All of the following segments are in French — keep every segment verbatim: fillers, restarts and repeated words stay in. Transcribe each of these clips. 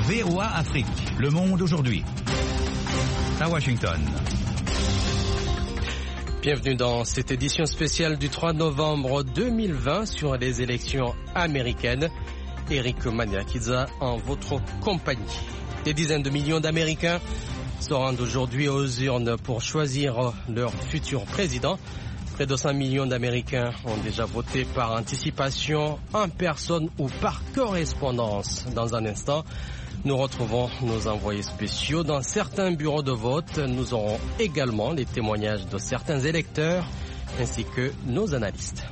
V O A Afrique, Le Monde aujourd'hui. À Washington. Bienvenue dans cette édition spéciale du trois novembre deux mille vingt sur les élections américaines. Eric Maniakiza en votre compagnie. Des dizaines de millions d'Américains se rendent aujourd'hui aux urnes pour choisir leur futur président. Près de cinq millions d'Américains ont déjà voté par anticipation, en personne ou par correspondance. Dans un instant, nous retrouvons nos envoyés spéciaux dans certains bureaux de vote. Nous aurons également les témoignages de certains électeurs ainsi que nos analystes.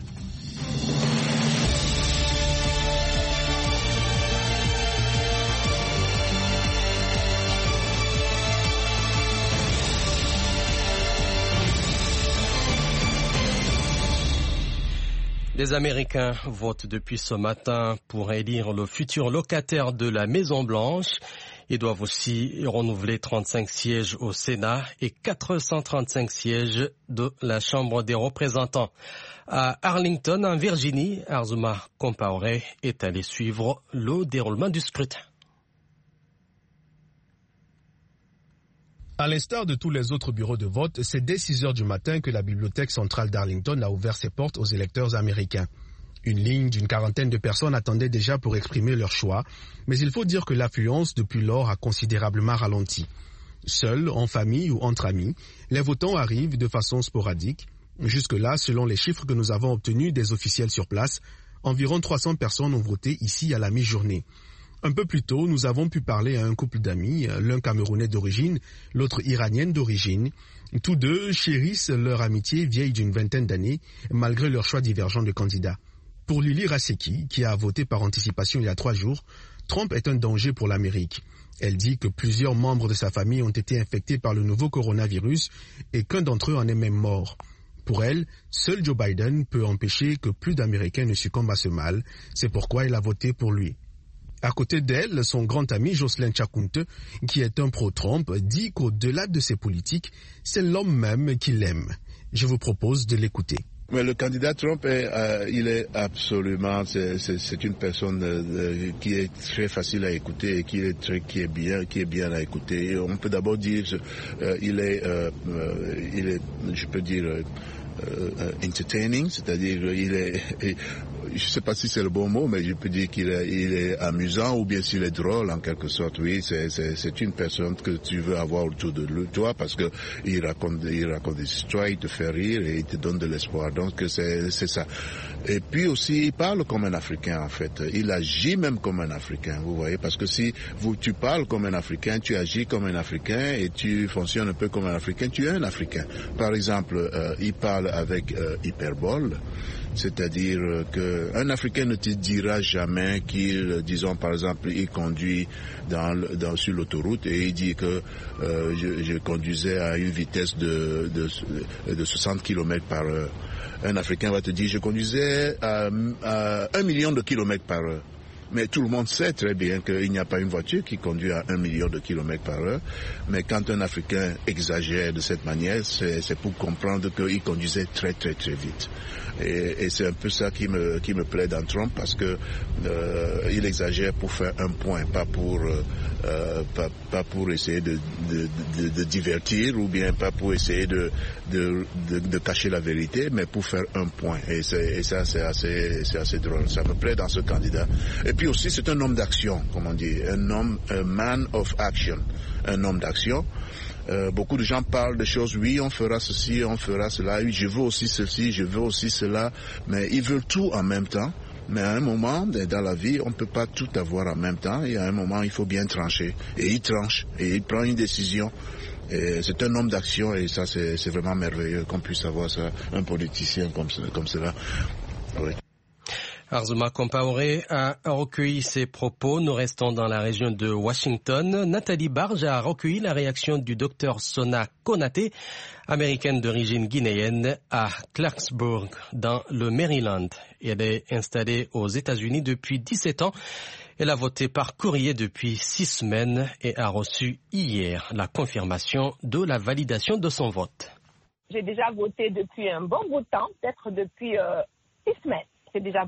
Les Américains votent depuis ce matin pour élire le futur locataire de la Maison-Blanche. Ils doivent aussi renouveler trente-cinq sièges au Sénat et quatre cent trente-cinq sièges de la Chambre des représentants. À Arlington, en Virginie, Arzuma Compaoré est allé suivre le déroulement du scrutin. À l'instar de tous les autres bureaux de vote, c'est dès six heures du matin que la bibliothèque centrale d'Arlington a ouvert ses portes aux électeurs américains. Une ligne d'une quarantaine de personnes attendait déjà pour exprimer leur choix, mais il faut dire que l'affluence depuis lors a considérablement ralenti. Seuls, en famille ou entre amis, les votants arrivent de façon sporadique. Jusque-là, selon les chiffres que nous avons obtenus des officiels sur place, environ trois cents personnes ont voté ici à la mi-journée. Un peu plus tôt, nous avons pu parler à un couple d'amis, l'un camerounais d'origine, l'autre iranienne d'origine. Tous deux chérissent leur amitié vieille d'une vingtaine d'années, malgré leur choix divergent de candidats. Pour Lily Raseki, qui a voté par anticipation il y a trois jours, Trump est un danger pour l'Amérique. Elle dit que plusieurs membres de sa famille ont été infectés par le nouveau coronavirus et qu'un d'entre eux en est même mort. Pour elle, seul Joe Biden peut empêcher que plus d'Américains ne succombent à ce mal. C'est pourquoi elle a voté pour lui. À côté d'elle, son grand ami Jocelyn Chakunte, qui est un pro-Trump, dit qu'au-delà de ses politiques, c'est l'homme même qui l'aime. Je vous propose de l'écouter. Mais le candidat Trump, est, euh, il est absolument, c'est, c'est, c'est une personne euh, qui est très facile à écouter et qui est très, qui est bien, qui est bien à écouter. On peut d'abord dire, euh, il est, euh, euh, il est, je peux dire. Euh, Euh, entertaining, c'est-à-dire il est, il, je ne sais pas si c'est le bon mot, mais je peux dire qu'il est, il est amusant ou bien s'il est drôle en quelque sorte. Oui, c'est, c'est, c'est une personne que tu veux avoir autour de toi parce que il raconte, il raconte des histoires, il te fait rire et il te donne de l'espoir. Donc c'est, c'est ça. Et puis aussi, il parle comme un Africain en fait. Il agit même comme un Africain, vous voyez, parce que si vous, tu parles comme un Africain, tu agis comme un Africain et tu fonctionnes un peu comme un Africain, tu es un Africain. Par exemple, euh, il parle avec euh, hyperbole, c'est-à-dire euh, qu'un Africain ne te dira jamais qu'il, disons par exemple, il conduit dans, dans, sur l'autoroute et il dit que euh, je, je conduisais à une vitesse de, de, de soixante kilomètres par heure. Un Africain va te dire je conduisais à, à un million de kilomètres par heure. Mais tout le monde sait très bien qu'il n'y a pas une voiture qui conduit à un million de kilomètres par heure. Mais quand un Africain exagère de cette manière, c'est, c'est pour comprendre qu'il conduisait très très très vite. Et, et c'est un peu ça qui me qui me plaît dans Trump parce que euh, il exagère pour faire un point, pas pour euh, pas, pas pour essayer de, de, de, de divertir ou bien pas pour essayer de de, de de cacher la vérité, mais pour faire un point. Et, c'est, et ça c'est assez c'est assez drôle. Ça me plaît dans ce candidat. Et puis aussi c'est un homme d'action, comme on dit, un homme, un man of action, un homme d'action. Euh, beaucoup de gens parlent de choses, oui, on fera ceci, on fera cela, oui, je veux aussi ceci, je veux aussi cela, mais ils veulent tout en même temps. Mais à un moment, dans la vie, on ne peut pas tout avoir en même temps, et à un moment, il faut bien trancher. Et il tranche, et il prend une décision. Et c'est un homme d'action, et ça, c'est, c'est vraiment merveilleux qu'on puisse avoir ça, un politicien comme, comme cela. Oui. Arzuma Compaoré a recueilli ses propos. Nous restons dans la région de Washington. Nathalie Barge a recueilli la réaction du docteur Sona Konaté, américaine d'origine guinéenne, à Clarksburg, dans le Maryland. Elle est installée aux États-Unis depuis dix-sept ans. Elle a voté par courrier depuis six semaines et a reçu hier la confirmation de la validation de son vote. J'ai déjà voté depuis un bon bout de temps, peut-être depuis euh, six semaines. J'ai déjà voté.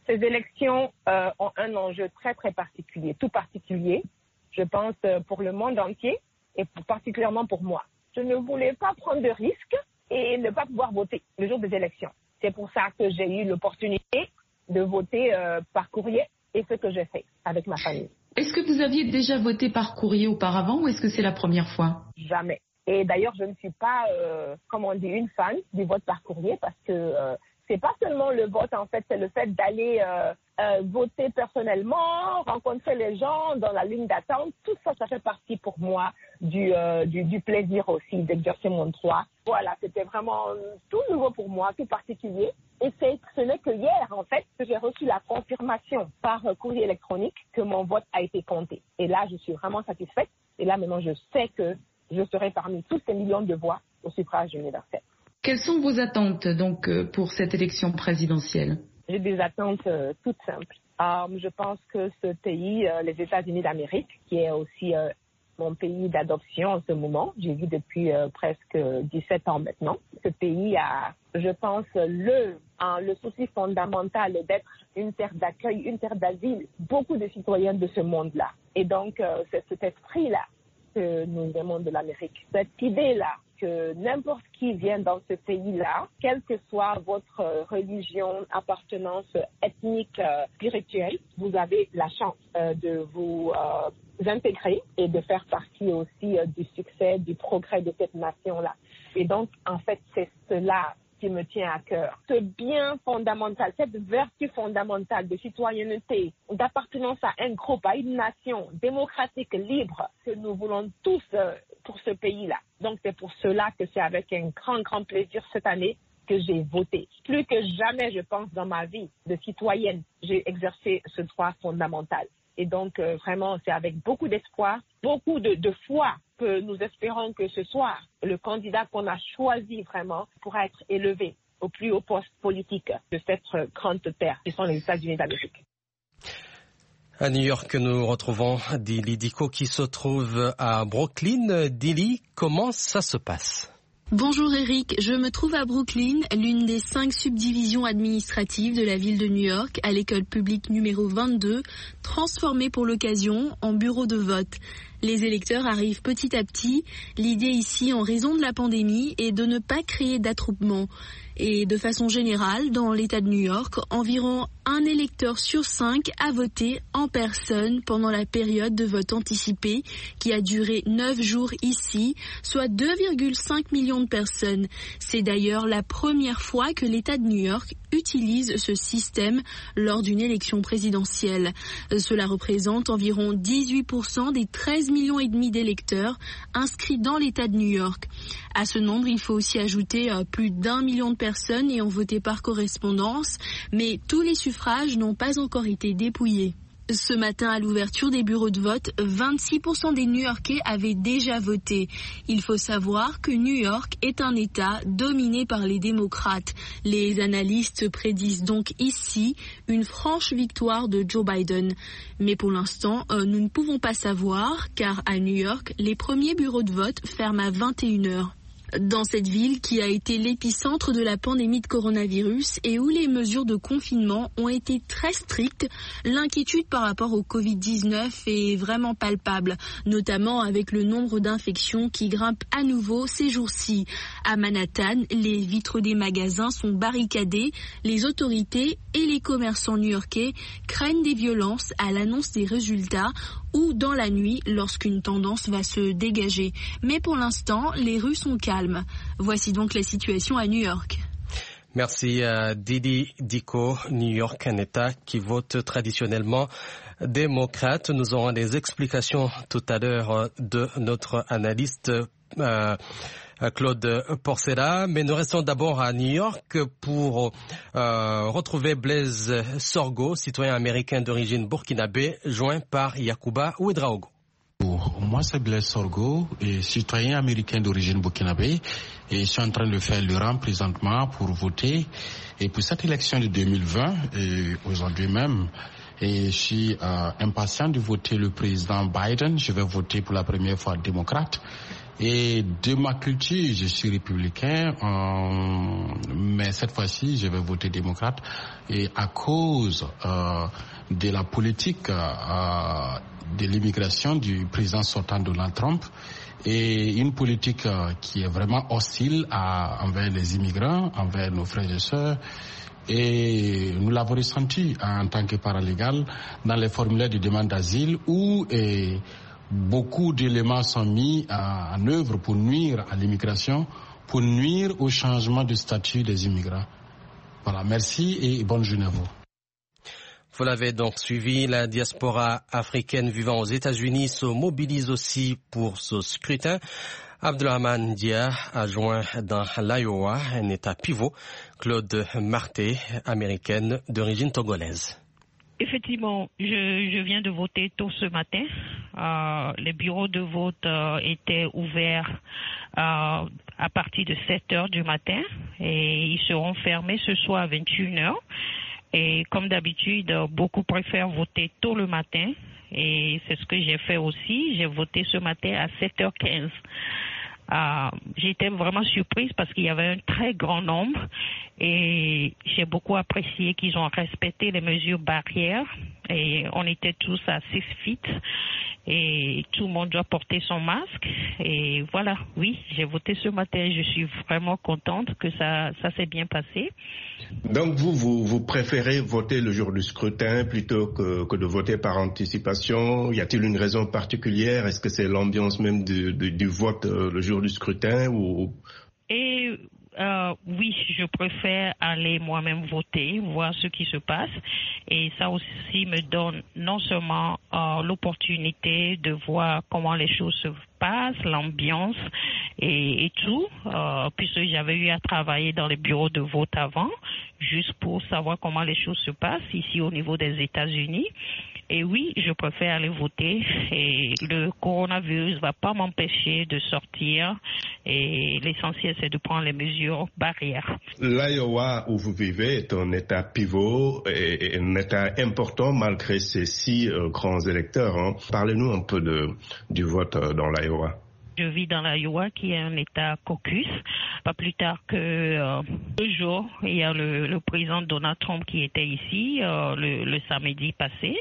Ces élections euh, ont un enjeu très, très particulier, tout particulier, je pense, pour le monde entier et pour, particulièrement pour moi. Je ne voulais pas prendre de risques et ne pas pouvoir voter le jour des élections. C'est pour ça que j'ai eu l'opportunité de voter euh, par courrier et ce que j'ai fait avec ma famille. Est-ce que vous aviez déjà voté par courrier auparavant ou est-ce que c'est la première fois? Jamais. Et d'ailleurs, je ne suis pas, euh, comme on dit, une fan du vote par courrier parce que euh, c'est pas seulement le vote, en fait, c'est le fait d'aller euh, euh, voter personnellement, rencontrer les gens dans la ligne d'attente. Tout ça, ça fait partie pour moi du, euh, du, du plaisir aussi d'exercer mon droit. Voilà, c'était vraiment tout nouveau pour moi, tout particulier. Et c'est, ce n'est que hier, en fait, que j'ai reçu la confirmation par courrier électronique que mon vote a été compté. Et là, je suis vraiment satisfaite. Et là, maintenant, je sais que je serai parmi tous ces millions de voix au suffrage universel. Quelles sont vos attentes donc pour cette élection présidentielle? J'ai des attentes euh, toutes simples. Euh, je pense que ce pays, euh, les États-Unis d'Amérique, qui est aussi euh, mon pays d'adoption en ce moment, j'ai vu depuis euh, presque dix-sept ans maintenant, ce pays a, je pense, le, hein, le souci fondamental d'être une terre d'accueil, une terre d'asile, beaucoup de citoyens de ce monde-là. Et donc, euh, c'est cet esprit-là que nous aimons de l'Amérique, cette idée-là que n'importe qui vient dans ce pays-là, quelle que soit votre religion, appartenance ethnique, euh, spirituelle, vous avez la chance euh, de vous euh, intégrer et de faire partie aussi euh, du succès, du progrès de cette nation-là. Et donc, en fait, c'est cela qui me tient à cœur. Ce bien fondamental, cette vertu fondamentale de citoyenneté, d'appartenance à un groupe, à une nation démocratique, libre, que nous voulons tous euh, pour ce pays-là. Donc c'est pour cela que c'est avec un grand, grand plaisir cette année que j'ai voté. Plus que jamais, je pense, dans ma vie de citoyenne, j'ai exercé ce droit fondamental. Et donc, euh, vraiment, c'est avec beaucoup d'espoir, beaucoup de, de foi que nous espérons que ce soir, le candidat qu'on a choisi vraiment pourra être élevé au plus haut poste politique de cette grande terre, qui sont les États-Unis d'Amérique. À New York, nous retrouvons Dili Diko qui se trouve à Brooklyn. Dili, comment ça se passe ? Bonjour Eric, je me trouve à Brooklyn, l'une des cinq subdivisions administratives de la ville de New York, à l'école publique numéro vingt-deux, transformée pour l'occasion en bureau de vote. Les électeurs arrivent petit à petit. L'idée ici, en raison de la pandémie, est de ne pas créer d'attroupement. Et de façon générale, dans l'État de New York, environ un électeur sur cinq a voté en personne pendant la période de vote anticipé qui a duré neuf jours ici, soit deux virgule cinq millions de personnes. C'est d'ailleurs la première fois que l'État de New York utilise ce système lors d'une élection présidentielle. Cela représente environ dix-huit pour cent des treize millions et demi d'électeurs inscrits dans l'État de New York. À ce nombre, il faut aussi ajouter plus d'un million de personnes ayant voté par correspondance, mais tous les suffrages n'ont pas encore été dépouillés. Ce matin, à l'ouverture des bureaux de vote, vingt-six pour cent des New-Yorkais avaient déjà voté. Il faut savoir que New York est un État dominé par les démocrates. Les analystes prédisent donc ici une franche victoire de Joe Biden. Mais pour l'instant, euh, nous ne pouvons pas savoir, car à New York, les premiers bureaux de vote ferment à vingt et une heures. Dans cette ville qui a été l'épicentre de la pandémie de coronavirus et où les mesures de confinement ont été très strictes, l'inquiétude par rapport au covid dix-neuf est vraiment palpable, notamment avec le nombre d'infections qui grimpe à nouveau ces jours-ci. À Manhattan, les vitres des magasins sont barricadées, les autorités et les commerçants new-yorkais craignent des violences à l'annonce des résultats ou dans la nuit lorsqu'une tendance va se dégager. Mais pour l'instant, les rues sont calmes. Voici donc la situation à New York. Merci à Dili Diko. New York, un État qui vote traditionnellement démocrate. Nous aurons des explications tout à l'heure de notre analyste euh, Claude Porcella, mais nous restons d'abord à New York pour euh, retrouver Blaise Sorgo, citoyen américain d'origine burkinabé, joint par Yacouba Ouedraogo. Moi, c'est Blaise Sorgo, et citoyen américain d'origine burkinabé, et je suis en train de faire le rang présentement pour voter. Et pour cette élection de deux mille vingt, et aujourd'hui même, et je suis euh, impatient de voter le président Biden. Je vais voter pour la première fois démocrate. Et de ma culture, je suis républicain, euh, mais cette fois-ci, je vais voter démocrate. Et à cause euh, de la politique euh, de l'immigration du président sortant Donald Trump, et une politique euh, qui est vraiment hostile à, envers les immigrants, envers nos frères et sœurs. Et nous l'avons ressenti en tant que paralégal dans les formulaires de demande d'asile où et, beaucoup d'éléments sont mis à, en œuvre pour nuire à l'immigration, pour nuire au changement de statut des immigrants. Voilà, merci et bonne journée à vous. Vous l'avez donc suivi, la diaspora africaine vivant aux États-Unis se mobilise aussi pour ce scrutin. Abdelrahman Dia a joint dans l'Iowa un État pivot, Claude Marté, américaine d'origine togolaise. Effectivement, je, je viens de voter tôt ce matin. Euh, les bureaux de vote euh, étaient ouverts euh, à partir de sept heures du matin et ils seront fermés ce soir à vingt et une heures. Et comme d'habitude, beaucoup préfèrent voter tôt le matin et c'est ce que j'ai fait aussi. J'ai voté ce matin à sept heures quinze. Euh, j'ai été vraiment surprise parce qu'il y avait un très grand nombre et j'ai beaucoup apprécié qu'ils ont respecté les mesures barrières et on était tous à six feet et tout le monde doit porter son masque et voilà, oui, j'ai voté ce matin, je suis vraiment contente que ça, ça s'est bien passé. Donc vous, vous, vous préférez voter le jour du scrutin plutôt que, que de voter par anticipation? Y a-t-il une raison particulière? Est-ce que c'est l'ambiance même du, du, du vote euh, le jour du scrutin ou... Et euh, oui, je préfère aller moi-même voter, voir ce qui se passe. Et ça aussi me donne non seulement euh, l'opportunité de voir comment les choses se passent, l'ambiance et, et tout, euh, puisque j'avais eu à travailler dans les bureaux de vote avant, juste pour savoir comment les choses se passent ici au niveau des États-Unis. Et oui, je préfère aller voter et le coronavirus ne va pas m'empêcher de sortir et l'essentiel c'est de prendre les mesures barrières. L'Iowa où vous vivez est un État pivot et un État important malgré ses six euh, grands électeurs. Hein. Parlez-nous un peu de, du vote euh, dans l'Iowa. Je vis dans l'Iowa qui est un État caucus. Pas plus tard que euh, deux jours, il y a le, le président Donald Trump qui était ici euh, le, le samedi passé.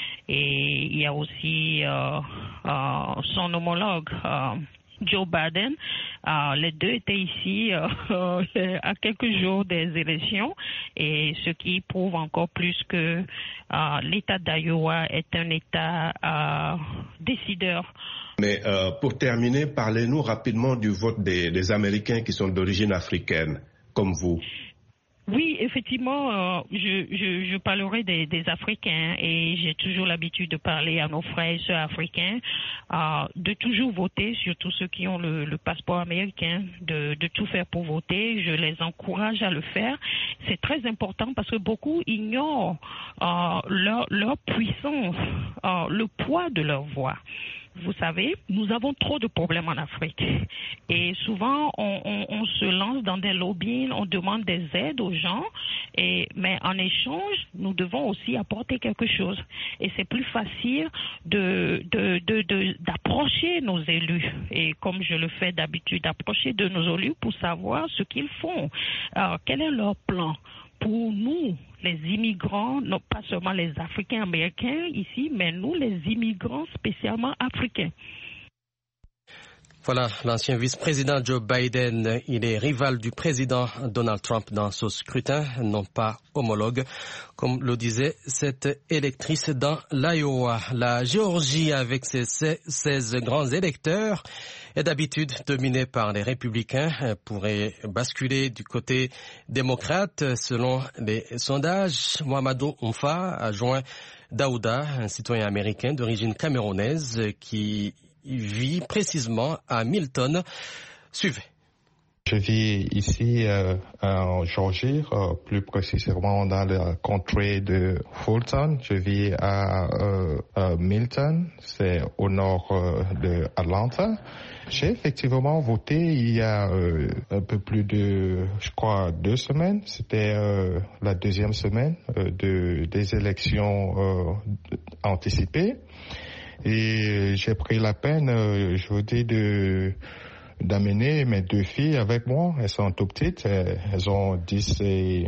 Et il y a aussi euh, euh, son homologue euh, Joe Biden. Euh, les deux étaient ici euh, à quelques jours des élections et ce qui prouve encore plus que euh, l'État d'Iowa est un État euh, décideur. Mais euh, pour terminer, parlez-nous rapidement du vote des, des Américains qui sont d'origine africaine, comme vous. Oui, effectivement, euh, je, je, je parlerai des, des Africains et j'ai toujours l'habitude de parler à nos frères et sœurs africains, euh, de toujours voter, surtout ceux qui ont le, le passeport américain, de, de tout faire pour voter. Je les encourage à le faire. C'est très important parce que beaucoup ignorent euh, leur, leur puissance, euh, le poids de leur voix. Vous savez, nous avons trop de problèmes en Afrique et souvent on, on, on se lance dans des lobbying, on demande des aides aux gens, et, mais en échange, nous devons aussi apporter quelque chose. Et c'est plus facile de, de, de, de, d'approcher nos élus, et comme je le fais d'habitude, d'approcher de nos élus pour savoir ce qu'ils font, alors, quel est leur plan. Pour nous, les immigrants, non pas seulement les Africains américains ici, mais nous, les immigrants spécialement africains. Voilà, l'ancien vice-président Joe Biden, il est rival du président Donald Trump dans ce scrutin, non pas homologue, comme le disait cette électrice dans l'Iowa. La Géorgie, avec ses seize grands électeurs, est d'habitude dominée par les républicains, pourrait basculer du côté démocrate selon les sondages. Mohamedou Oumfa a joint Daouda, un citoyen américain d'origine camerounaise qui il vit précisément à Milton. Suivez. Je vis ici euh, en Géorgie, euh, plus précisément dans la contrée de Fulton. Je vis à, euh, à Milton, c'est au nord euh, de Atlanta. J'ai effectivement voté il y a euh, un peu plus de, je crois, deux semaines. C'était euh, la deuxième semaine euh, de, des élections euh, anticipées. Et j'ai pris la peine, je vous dis, de d'amener mes deux filles avec moi. Elles sont tout petites, elles ont dix et,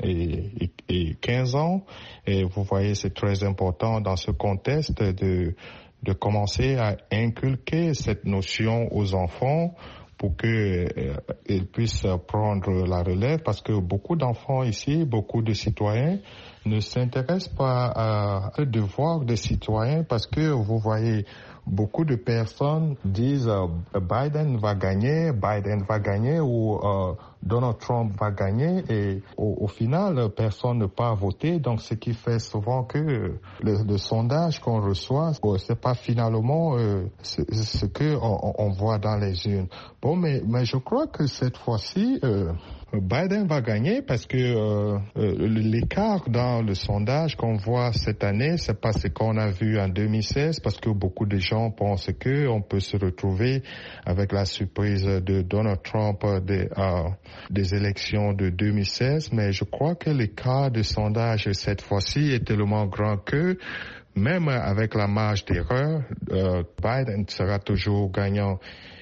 et, et quinze ans. Et vous voyez, c'est très important dans ce contexte de, de commencer à inculquer cette notion aux enfants pour qu'ils euh, puissent prendre la relève, parce que beaucoup d'enfants ici, beaucoup de citoyens ne s'intéressent pas à un devoir des citoyens, parce que vous voyez, beaucoup de personnes disent euh, Biden va gagner, Biden va gagner ou euh, Donald Trump va gagner, et au, au final, personne ne peut voter. Donc, ce qui fait souvent que le, le sondage qu'on reçoit, bon, c'est pas finalement euh, ce, ce que on, on voit dans les urnes. Bon, mais, mais je crois que cette fois-ci, euh, Biden va gagner, parce que euh, euh, l'écart dans le sondage qu'on voit cette année, c'est pas ce qu'on a vu en deux mille seize, parce que beaucoup de gens pensent que on peut se retrouver avec la surprise de Donald Trump des, euh, des élections de deux mille seize, mais je crois que l'écart de sondage cette fois-ci est tellement grand que même avec la marge d'erreur, euh, Biden sera toujours gagnant.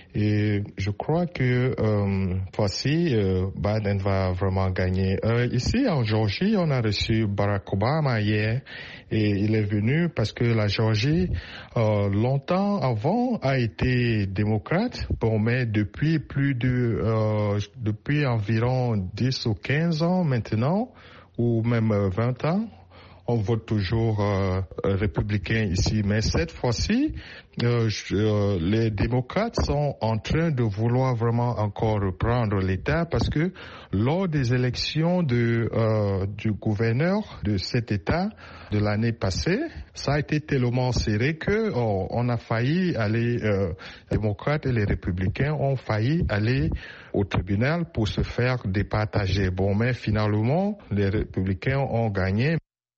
Et je crois que euh, voici, euh, Biden va vraiment gagner. Euh, ici en Géorgie, on a reçu Barack Obama hier, et il est venu parce que la Géorgie, euh, longtemps avant, a été démocrate. Bon, mais depuis plus de, euh, depuis environ dix ou quinze ans maintenant, ou même vingt ans, on vote toujours euh, républicain ici. Mais cette fois-ci, euh, je, euh, les démocrates sont en train de vouloir vraiment encore reprendre l'État, parce que lors des élections de, euh, du gouverneur de cet État de l'année passée, ça a été tellement serré que oh, on a failli aller, euh, les démocrates et les républicains ont failli aller au tribunal pour se faire départager. Bon, mais finalement, les républicains ont gagné.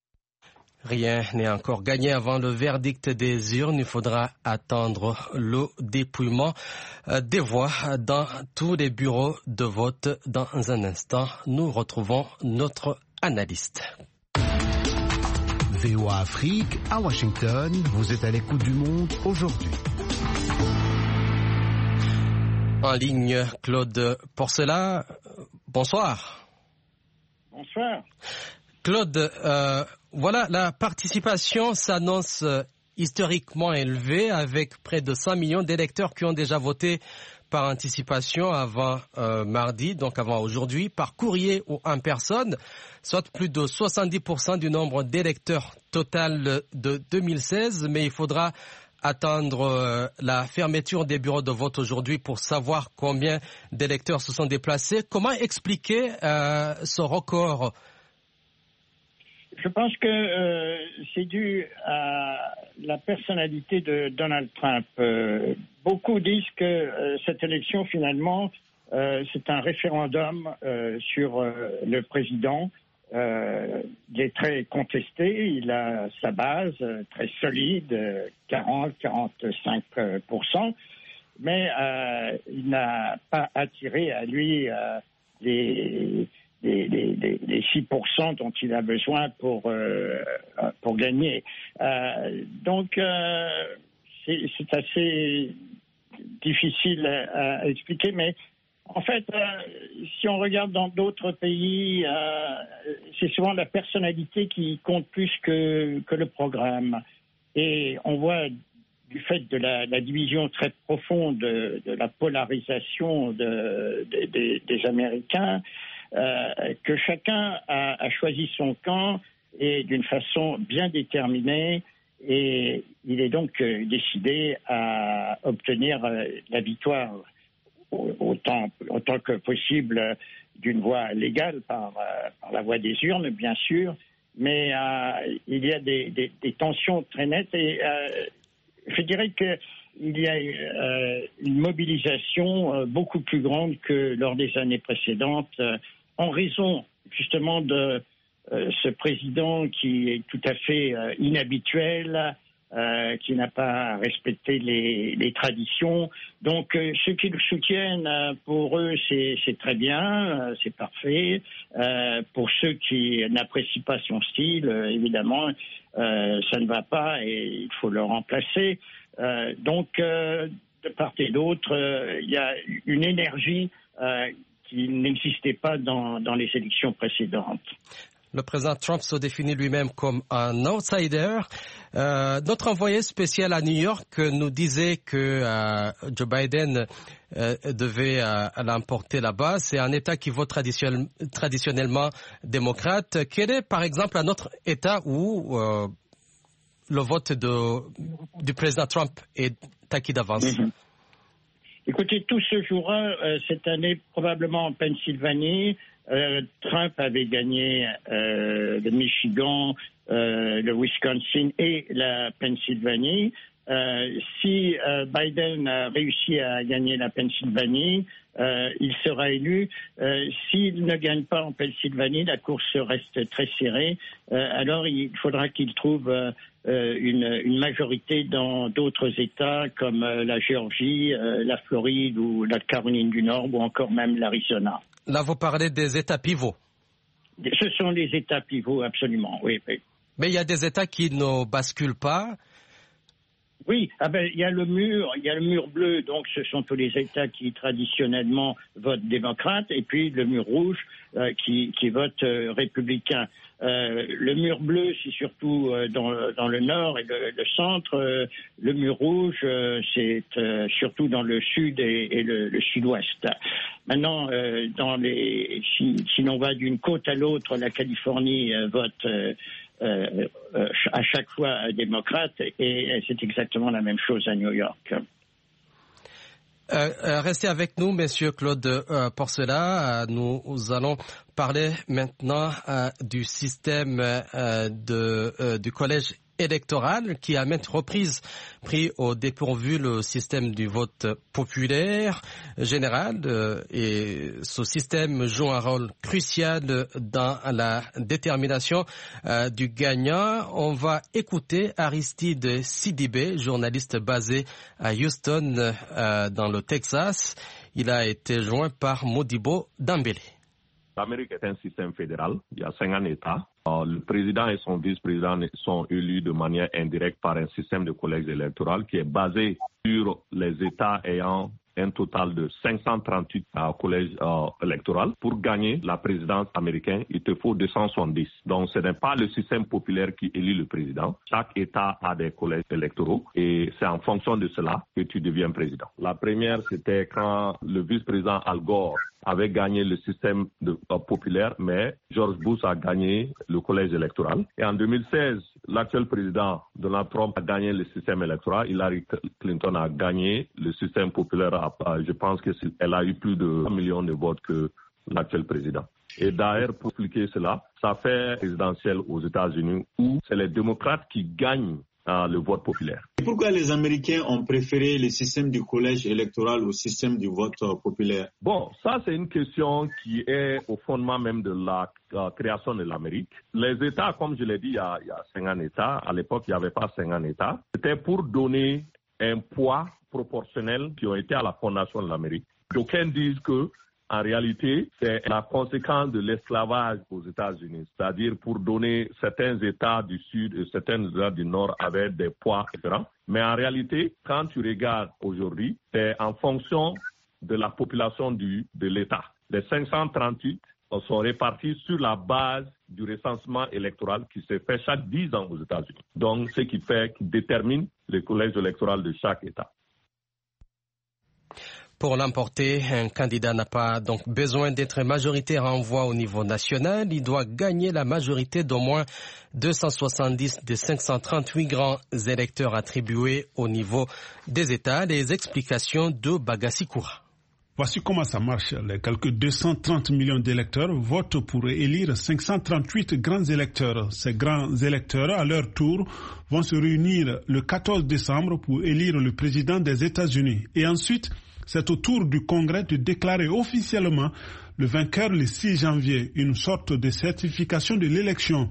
Rien n'est encore gagné avant le verdict des urnes. Il faudra attendre le dépouillement des voix dans tous les bureaux de vote. Dans un instant, nous retrouvons notre analyste. V O A Afrique, à Washington, vous êtes à l'écoute du monde aujourd'hui. En ligne, Claude Porcela. Bonsoir. Bonsoir. Claude, euh, voilà, la participation s'annonce euh, historiquement élevée, avec près de cent millions d'électeurs qui ont déjà voté par anticipation avant euh, mardi, donc avant aujourd'hui, par courrier ou en personne, soit plus de soixante-dix pour cent du nombre d'électeurs total de deux mille seize, mais il faudra attendre euh, la fermeture des bureaux de vote aujourd'hui pour savoir combien d'électeurs se sont déplacés. Comment expliquer euh, ce record ? Je pense que euh, c'est dû à la personnalité de Donald Trump. Euh, beaucoup disent que euh, cette élection, finalement, euh, c'est un référendum euh, sur euh, le président. Euh, il est très contesté, il a sa base euh, très solide, quarante à quarante-cinq pour cent, mais euh, il n'a pas attiré à lui euh, les... Les, les, les six pour cent dont il a besoin pour, euh, pour gagner. Euh, donc, euh, c'est, c'est assez difficile à, à expliquer, mais en fait, euh, si on regarde dans d'autres pays, euh, c'est souvent la personnalité qui compte plus que, que le programme. Et on voit, du fait de la, la division très profonde de, de la polarisation de, de, de, des Américains, Euh, que chacun a, a choisi son camp et d'une façon bien déterminée, et il est donc euh, décidé à obtenir euh, la victoire autant, autant que possible euh, d'une voie légale par, euh, par la voie des urnes, bien sûr, mais euh, il y a des, des, des tensions très nettes, et euh, je dirais que il y a euh, une mobilisation euh, beaucoup plus grande que lors des années précédentes, euh, en raison justement de euh, ce président qui est tout à fait euh, inhabituel, euh, qui n'a pas respecté les, les traditions. Donc euh, ceux qui le soutiennent, euh, pour eux c'est, c'est très bien, euh, c'est parfait. Euh, pour ceux qui n'apprécient pas son style, euh, évidemment, euh, ça ne va pas et il faut le remplacer. Euh, donc euh, de part et d'autre, euh, il y a une énergie euh, qui n'existait pas dans, dans les élections précédentes. Le président Trump se définit lui-même comme un outsider. Euh, notre envoyé spécial à New York nous disait que euh, Joe Biden euh, devait euh, l'emporter là-bas. C'est un État qui vote traditionnel, traditionnellement démocrate. Quel est, par exemple, un autre État où euh, le vote de, du président Trump est acquis d'avance? Mm-hmm. Écoutez, tout se jouera euh, cette année probablement en Pennsylvanie. Euh, Trump avait gagné euh, le Michigan, euh, le Wisconsin et la Pennsylvanie. Euh, si euh, Biden a réussi à gagner la Pennsylvanie, euh, il sera élu. Euh, s'il ne gagne pas en Pennsylvanie, la course reste très serrée. Euh, alors il faudra qu'il trouve euh, une, une majorité dans d'autres États comme euh, la Géorgie, euh, la Floride ou la Caroline du Nord ou encore même l'Arizona. Là, vous parlez des États pivots. Ce sont les États pivots, absolument, oui, oui. Mais il y a des États qui ne basculent pas. Oui, ah ben, il y a le mur, il y a le mur bleu, donc ce sont tous les États qui traditionnellement votent démocrate, et puis le mur rouge euh, qui, qui vote euh, républicain. Euh, le mur bleu, c'est surtout euh, dans, dans le nord et le, le centre. Euh, le mur rouge, euh, c'est euh, surtout dans le sud et, et le, le sud-ouest. Maintenant, euh, dans les, si, si l'on va d'une côte à l'autre, la Californie euh, vote euh, euh, euh, à chaque fois démocrate, et, et c'est exactement la même chose à New York. Euh, euh, restez avec nous, Monsieur Claude euh, Porcela. Euh, nous, nous allons parler maintenant euh, du système euh, de, euh, du collège électoral qui a maintes reprises pris au dépourvu le système du vote populaire général euh, et ce système joue un rôle crucial dans la détermination euh, du gagnant. On va écouter Aristide Sidibé, journaliste basé à Houston euh, dans le Texas. Il a été joint par Modibo Dambélé. L'Amérique est un système fédéral. Il y a cinquante États. Euh, le président et son vice-président sont élus de manière indirecte par un système de collège électoral qui est basé sur les États ayant un total de cinq cent trente-huit euh, collèges euh, électoraux. Pour gagner la présidence américaine, il te faut deux cent soixante-dix. Donc, ce n'est pas le système populaire qui élit le président. Chaque État a des collèges électoraux et c'est en fonction de cela que tu deviens président. La première, c'était quand le vice-président Al Gore avait gagné le système de, euh, populaire, mais George Bush a gagné le collège électoral. Et en deux mille seize, l'actuel président Donald Trump a gagné le système électoral. Hillary Clinton a gagné le système populaire. À, je pense qu'elle a eu plus de un million de votes que l'actuel président. Et d'ailleurs, pour expliquer cela, ça fait présidentielle aux États-Unis où c'est les démocrates qui gagnent Uh, le vote populaire. Pourquoi les Américains ont préféré le système du collège électoral au système du vote uh, populaire? Bon, ça c'est une question qui est au fondement même de la uh, création de l'Amérique. Les États, comme je l'ai dit, il y a, il y a cinquante États. À l'époque, il n'y avait pas cinquante États. C'était pour donner un poids proportionnel qui ont été à la fondation de l'Amérique. D'aucuns disent que en réalité, c'est la conséquence de l'esclavage aux États-Unis. C'est-à-dire pour donner certains États du Sud et certains États du Nord avaient des poids différents. Mais en réalité, quand tu regardes aujourd'hui, c'est en fonction de la population du, de l'État. Les cinq cent trente-huit sont répartis sur la base du recensement électoral qui se fait chaque dix ans aux États-Unis. Donc, ce qui fait, qui détermine le collège électoral de chaque État. Pour l'emporter, un candidat n'a pas donc besoin d'être majoritaire en voix au niveau national. Il doit gagner la majorité d'au moins deux cent soixante-dix des cinq cent trente-huit grands électeurs attribués au niveau des États. Les explications de Bagassi Koura. Voici comment ça marche. Les quelques deux cent trente millions d'électeurs votent pour élire cinq cent trente-huit grands électeurs. Ces grands électeurs, à leur tour, vont se réunir le quatorze décembre pour élire le président des États-Unis. Et ensuite, c'est au tour du Congrès de déclarer officiellement le vainqueur le six janvier, une sorte de certification de l'élection.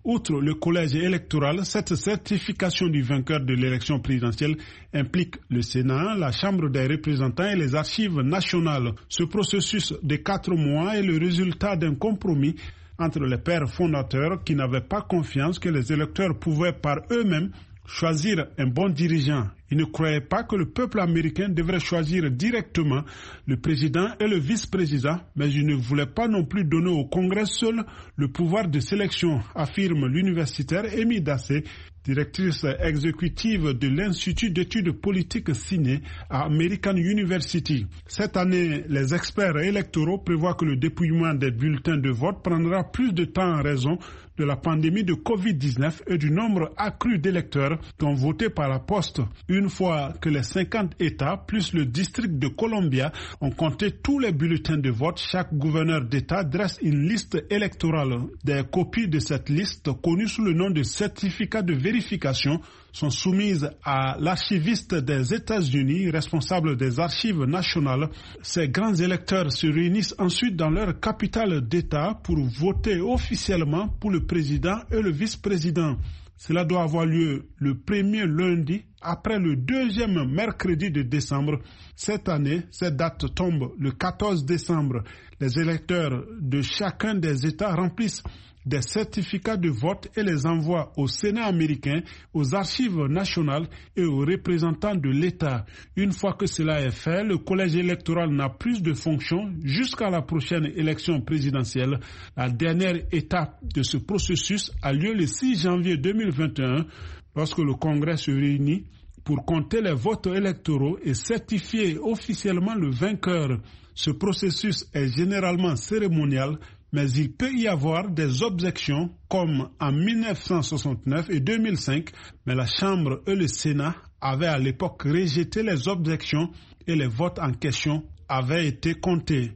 Outre le collège électoral, cette certification du vainqueur de l'élection présidentielle implique le Sénat, la Chambre des représentants et les archives nationales. Ce processus de quatre mois est le résultat d'un compromis entre les pères fondateurs qui n'avaient pas confiance que les électeurs pouvaient par eux-mêmes choisir un bon dirigeant. Ils ne croyaient pas que le peuple américain devrait choisir directement le président et le vice-président, mais ils ne voulaient pas non plus donner au Congrès seul le pouvoir de sélection, affirme l'universitaire Amy Dassey, directrice exécutive de l'Institut d'études politiques Ciné à American University. Cette année, les experts électoraux prévoient que le dépouillement des bulletins de vote prendra plus de temps en raison de la pandémie de covid dix-neuf et du nombre accru d'électeurs qui ont voté par la poste. Une fois que les cinquante États, plus le district de Columbia, ont compté tous les bulletins de vote, chaque gouverneur d'État dresse une liste électorale. Des copies de cette liste, connues sous le nom de certificat de vérification, sont soumises à l'archiviste des États-Unis, responsable des archives nationales. Ces grands électeurs se réunissent ensuite dans leur capitale d'État pour voter officiellement pour le président et le vice-président. Cela doit avoir lieu le premier lundi après le deuxième mercredi de décembre. Cette année, cette date tombe le quatorze décembre. Les électeurs de chacun des États remplissent des certificats de vote et les envoient au Sénat américain, aux archives nationales et aux représentants de l'État. Une fois que cela est fait, le collège électoral n'a plus de fonction jusqu'à la prochaine élection présidentielle. La dernière étape de ce processus a lieu le six janvier deux mille vingt et un, lorsque le Congrès se réunit pour compter les votes électoraux et certifier officiellement le vainqueur. Ce processus est généralement cérémonial, mais il peut y avoir des objections comme en mille neuf cent soixante-neuf et deux mille cinq, mais la Chambre et le Sénat avaient à l'époque rejeté les objections et les votes en question avaient été comptés.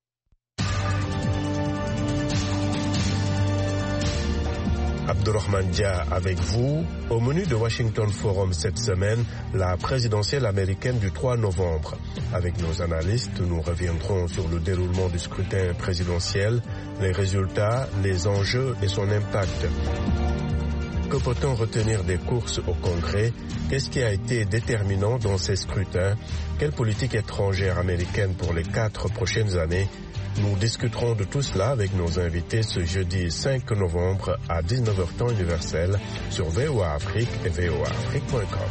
Abdurrahman Dia avec vous. Au menu de Washington Forum cette semaine, la présidentielle américaine du trois novembre. Avec nos analystes, nous reviendrons sur le déroulement du scrutin présidentiel, les résultats, les enjeux et son impact. Que peut-on retenir des courses au Congrès? Qu'est-ce qui a été déterminant dans ces scrutins? Quelle politique étrangère américaine pour les quatre prochaines années? Nous discuterons de tout cela avec nos invités ce jeudi cinq novembre à dix-neuf heures temps universel sur V O A Afrique et V O A Afrique point com.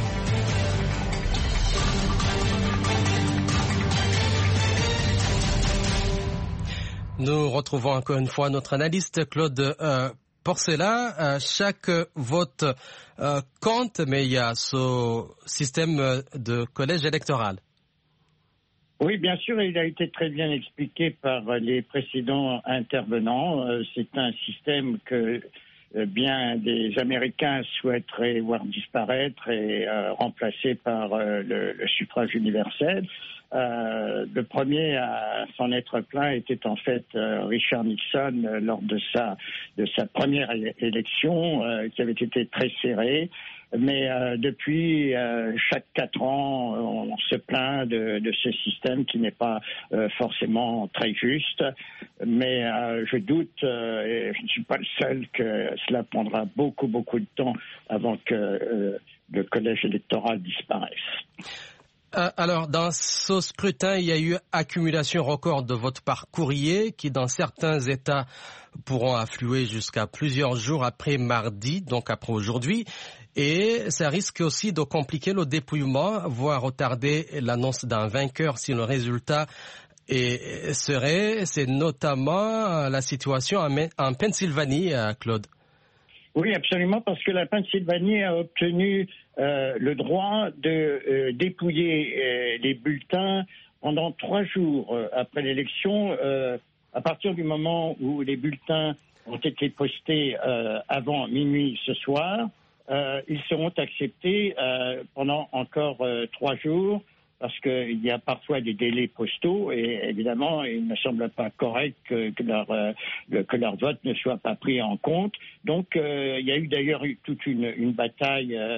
Nous retrouvons encore une fois notre analyste Claude euh, Porcela. Euh, chaque vote euh, compte, mais il y a ce système de collège électoral. Oui, bien sûr, il a été très bien expliqué par les précédents intervenants. C'est un système que bien des Américains souhaiteraient voir disparaître et euh, remplacé par euh, le, le suffrage universel. Euh, le premier à s'en être plaint était en fait euh, Richard Nixon euh, lors de sa de sa première élection euh, qui avait été très serrée. Mais euh, depuis euh, chaque quatre ans, on se plaint de, de ce système qui n'est pas euh, forcément très juste. Mais euh, je doute, euh, et je ne suis pas le seul, que cela prendra beaucoup, beaucoup de temps avant que euh, le collège électoral disparaisse. Euh, alors, dans ce scrutin, il y a eu accumulation record de votes par courrier qui, dans certains États, pourront affluer jusqu'à plusieurs jours après mardi, donc après aujourd'hui. Et ça risque aussi de compliquer le dépouillement, voire retarder l'annonce d'un vainqueur si le résultat est, serait, c'est notamment la situation en, en Pennsylvanie, Claude. Oui, absolument, parce que la Pennsylvanie a obtenu euh, le droit de euh, dépouiller euh, les bulletins pendant trois jours euh, après l'élection, euh, à partir du moment où les bulletins ont été postés euh, avant minuit ce soir. Euh, ils seront acceptés euh, pendant encore euh, trois jours parce qu'il y a parfois des délais postaux et évidemment il ne semble pas correct que, que, leur, euh, que leur vote ne soit pas pris en compte. Donc euh, il y a eu d'ailleurs toute une, une bataille euh,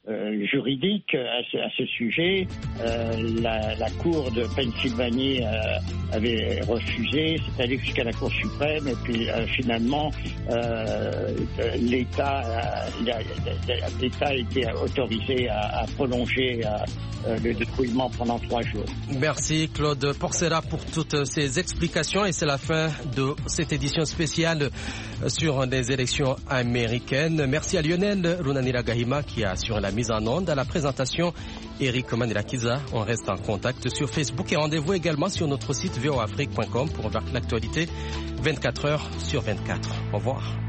euh, juridique à ce, à ce sujet. Euh, la, la Cour de Pennsylvanie euh, avait refusé, c'est allé jusqu'à la Cour suprême, et puis euh, finalement euh, l'État, euh, l'État a été autorisé à, à prolonger euh, le dépouillement pendant trois jours. Merci Claude Porcera pour toutes ces explications, et c'est la fin de cette édition spéciale sur les élections américaines. Merci à Lionel Runanira Gahima qui a assuré la mise en onde. À la présentation, Eric Manirakiza. On reste en contact sur Facebook et rendez-vous également sur notre site v o afrique point com pour voir l'actualité vingt-quatre heures sur vingt-quatre. Au revoir.